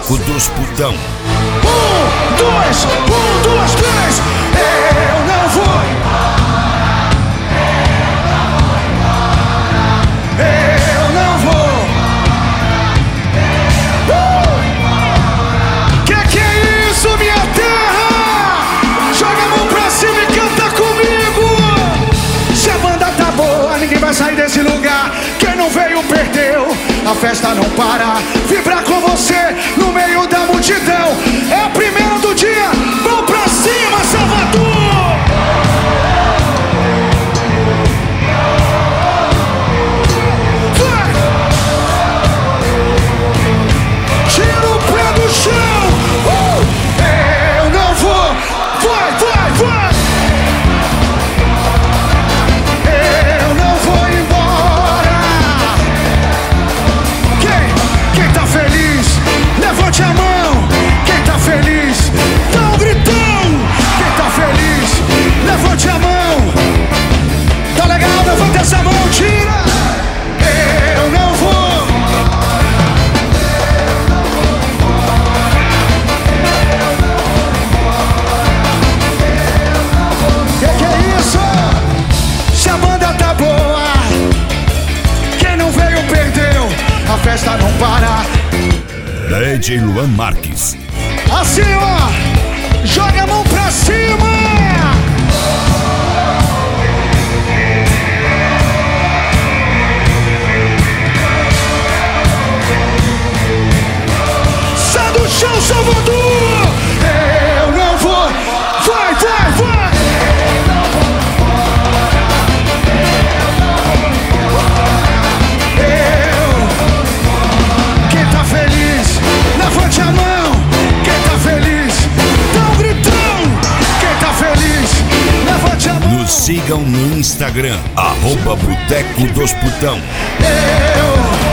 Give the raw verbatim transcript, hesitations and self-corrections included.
Boteco dos Putão. Um, dois, um, dois, três. Eu não vou. Eu não vou. Uh! Que que é isso, minha terra? Joga a mão pra cima e canta comigo. Se a banda tá boa, ninguém vai sair desse lugar. Quem não veio perdeu. A festa não para. Vibrar com você no meio da multidão. É a primeira do dia. Vão pra cima, Salvador. Vai. Tira o pé do chão. Uh! Eu não vou. Vai, vai, vai. Eu não vou embora. Quem? Quem tá feliz? Levante a mão. Quem tá feliz? Dá um gritão. Quem tá feliz? Levante a mão. Tá legal? Levanta essa mão, tira. Eu não vou. Que que é isso? Se a banda tá boa, quem não veio perdeu. A festa não para. D J Luan Marques. Assim, ó, joga a mão pra cima. Sai do chão, Salvador. Eu não vou. Vai, vai, vai. Eu. Quem tá feliz, levante a mão. Quem tá feliz, dá um gritão. Quem tá feliz, levante a mão. Nos sigam no Instagram, arroba Boteco dos Putão. Eu